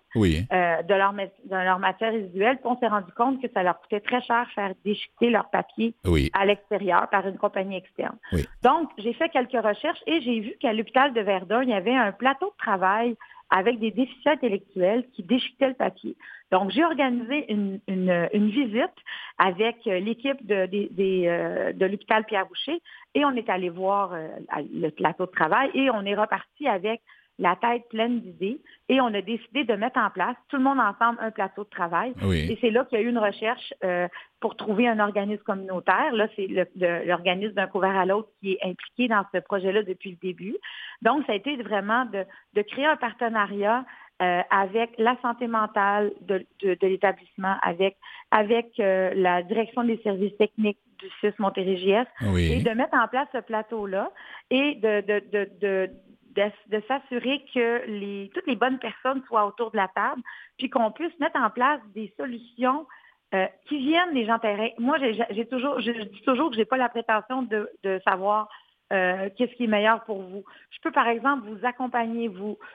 de leur matière résiduelle, puis on s'est rendu compte que ça leur coûtait très cher faire déchiqueter leur papier à l'extérieur par une compagnie externe. Oui. Donc, j'ai fait quelques recherches et j'ai vu qu'à l'hôpital de Verdun, il y avait un plateau de travail avec des déficients intellectuels qui déchiquetaient le papier. Donc, j'ai organisé une visite avec l'équipe de l'hôpital Pierre-Boucher et on est allé voir le plateau de travail et on est reparti avec la tête pleine d'idées et on a décidé de mettre en place, tout le monde ensemble, un plateau de travail. Oui. Et c'est là qu'il y a eu une recherche pour trouver un organisme communautaire. Là, c'est l'organisme d'un couvert à l'autre qui est impliqué dans ce projet-là depuis le début. Donc, ça a été vraiment de créer un partenariat avec la santé mentale de l'établissement, avec la direction des services techniques du CIS Montérégie-Est et de mettre en place ce plateau-là et de s'assurer que toutes les bonnes personnes soient autour de la table, puis qu'on puisse mettre en place des solutions qui viennent des gens terrain. Moi, je dis toujours que je n'ai pas la prétention de savoir qu'est-ce qui est meilleur pour vous. Je peux, par exemple, vous accompagner,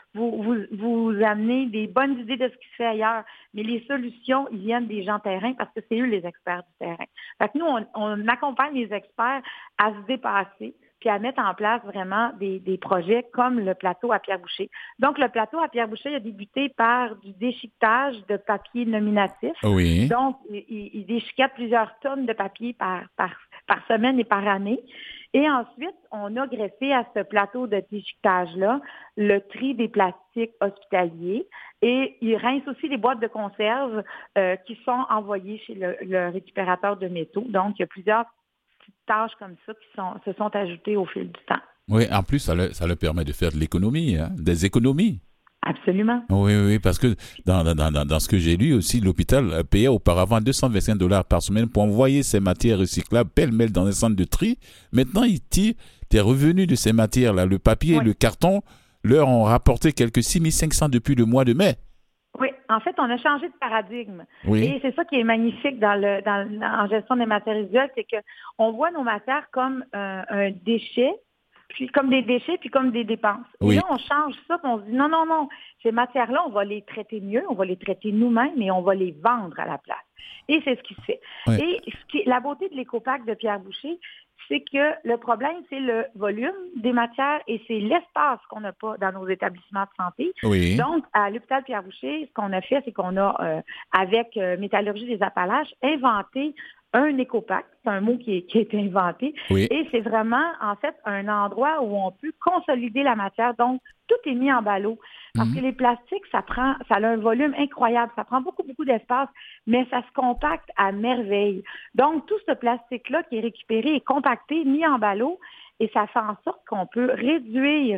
vous amener des bonnes idées de ce qui se fait ailleurs, mais les solutions, ils viennent des gens terrain parce que c'est eux les experts du terrain. Fait que nous, on accompagne les experts à se dépasser puis à mettre en place vraiment des projets comme le plateau à Pierre-Boucher. Donc, le plateau à Pierre-Boucher a débuté par du déchiquetage de papier nominatif. Oui. Donc, il déchiquette plusieurs tonnes de papier par semaine et par année. Et ensuite, on a greffé à ce plateau de déchiquetage-là le tri des plastiques hospitaliers et il rince aussi les boîtes de conserve qui sont envoyées chez le récupérateur de métaux. Donc, il y a plusieurs tâches comme ça qui se sont ajoutées au fil du temps. Oui, en plus, ça leur permet de faire de l'économie, des économies. Absolument. Oui, parce que dans ce que j'ai lu aussi, l'hôpital payait auparavant $225 par semaine pour envoyer ces matières recyclables pêle-mêle dans un centre de tri. Maintenant, ils tirent des revenus de ces matières-là. Le papier et le carton leur ont rapporté quelques 6500 depuis le mois de mai. Oui, en fait, on a changé de paradigme. Oui. Et c'est ça qui est magnifique en gestion des matières résiduelles, c'est qu'on voit nos matières comme un déchet, puis comme des déchets, puis comme des dépenses. Oui. Et là, on change ça, puis on se dit non, ces matières-là, on va les traiter mieux, on va les traiter nous-mêmes, et on va les vendre à la place. Et c'est ce qui se fait. Oui. Et la beauté de l'Écopac de Pierre-Boucher, c'est que le problème, c'est le volume des matières et c'est l'espace qu'on n'a pas dans nos établissements de santé. Oui. Donc, à l'hôpital Pierre-Boucher, ce qu'on a fait, c'est qu'on a, avec Métallurgie des Appalaches, inventé un écopac. C'est un mot qui a été inventé. Oui. Et c'est vraiment, en fait, un endroit où on peut consolider la matière. Donc, tout est mis en ballot. Parce que les plastiques, ça a un volume incroyable. Ça prend beaucoup, beaucoup d'espace, mais ça se compacte à merveille. Donc, tout ce plastique-là qui est récupéré est compacté, mis en ballot, et ça fait en sorte qu'on peut réduire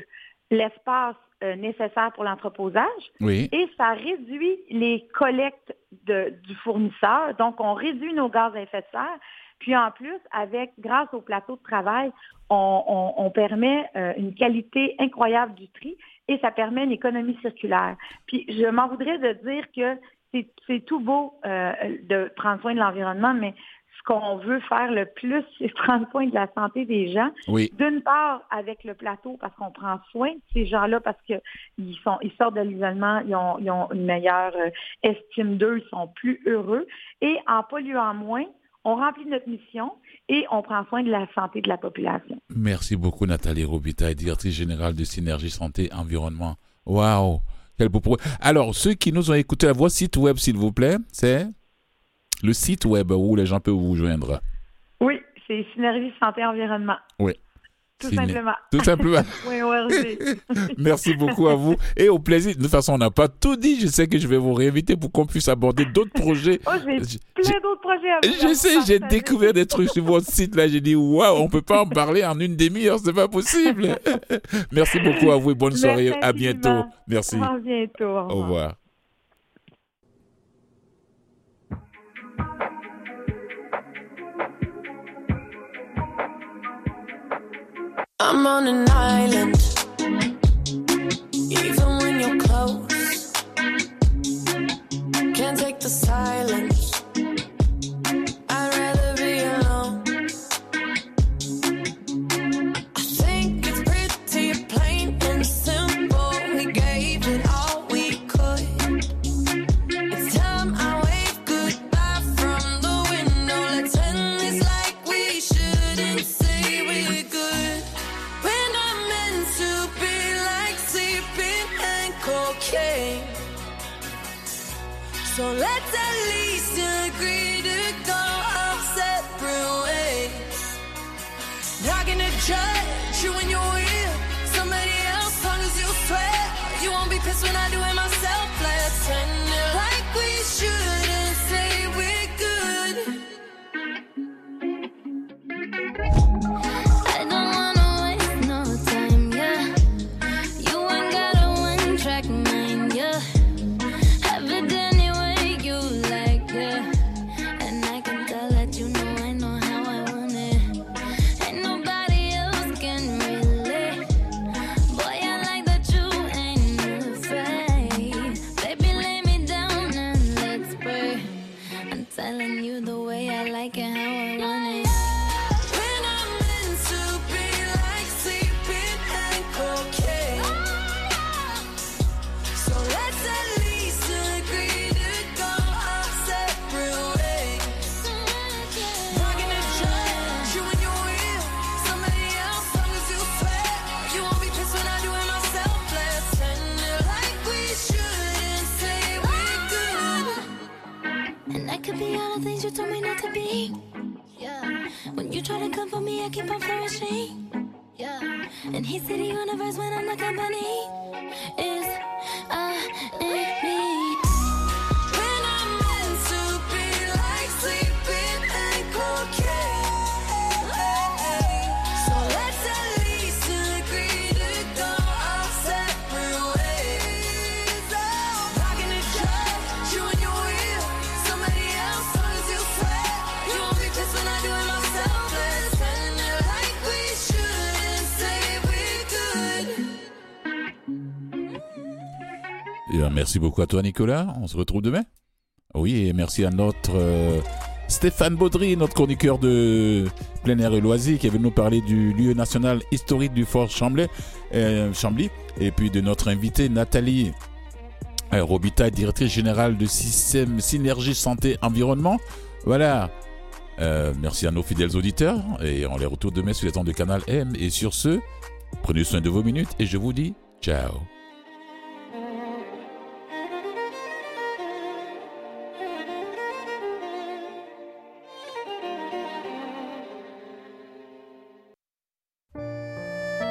l'espace nécessaire pour l'entreposage Oui. et ça réduit les collectes du fournisseur. Donc, on réduit nos gaz à effet de serre. Puis en plus, grâce au plateau de travail, on permet une qualité incroyable du tri et ça permet une économie circulaire. Puis je m'en voudrais de dire que c'est tout beau de prendre soin de l'environnement, mais ce qu'on veut faire le plus, c'est prendre soin de la santé des gens. Oui. D'une part, avec le plateau, parce qu'on prend soin de ces gens-là, parce qu'ils sortent de l'isolement, ils ont une meilleure estime d'eux, ils sont plus heureux. Et en polluant moins, on remplit notre mission et on prend soin de la santé de la population. Merci beaucoup, Nathalie Robitaille, directrice générale de Synergie Santé Environnement. Waouh! Quel beau projet. Alors, ceux qui nous ont écouté, votre site web, s'il vous plaît, c'est le site web où les gens peuvent vous joindre. Oui, c'est Synergie Santé Environnement. Oui. Tout simplement. Tout simplement. Oui, ORG. Merci beaucoup à vous et au plaisir. De toute façon, on n'a pas tout dit. Je sais que je vais vous réinviter pour qu'on puisse aborder d'autres projets. Oh, j'ai plein d'autres projets à vous. Je sais, j'ai découvert des trucs sur votre site là. J'ai dit, waouh, on ne peut pas en parler en une demi-heure, c'est pas possible. Merci beaucoup à vous et bonne soirée. À bientôt. Merci. À bientôt. Au revoir. I'm on an island, even when you're close. Can't take the silence. I'd rather be alone. I think it's pretty plain and simple. We gave it all we could. It's time I wave goodbye from the window. Let's end this like we shouldn't say we're good. We're not meant to be like sleeping and cocaine. So let's at least agree to go our separate ways. Not gonna judge you when you're with somebody else, long as you swear you won't be pissed when I do it myself. Let's end it like we shouldn't say we're good. I don't wanna waste no time, yeah. You ain't got a one-track mind, yeah. Have it any way you like, yeah. And I can tell that you know I know how I want it. Ain't nobody else can relate. Boy, I like that you ain't afraid. Baby, lay me down and let's pray. I'm telling you the way I like it, how I want it. We're not meant to be like sleeping and cocaine. So let's at least agree to go our separate ways. Not gonna judge you when you're with somebody else, long as you swear you won't be pissed when I do it myself. Let's end it like we shouldn't say we're good. And I could be all the things you told me not to be. Yeah. When you try to come for me, I keep on flourishing. Yeah. And he said the universe when I'm the company is me. We're not meant to be like sleeping and cocaine. So let's at least agree to go our separate ways. Not gonna judge you when you're with somebody else, long as you swear you won't be pissed when I do it myself. Let's end it like we shouldn't say we're good. Et merci beaucoup à toi, Nicolas. On se retrouve demain. Oui, et merci à notre Stéphane Baudry, notre chroniqueur de plein air et loisirs, qui est venu nous parler du lieu national historique du Fort Chambly, et puis de notre invitée Nathalie Robitaille, directrice générale de Système Synergie Santé Environnement. Voilà. Merci à nos fidèles auditeurs et on les retrouve demain sur les ondes de Canal M. Et sur ce, prenez soin de vos minutes et je vous dis ciao.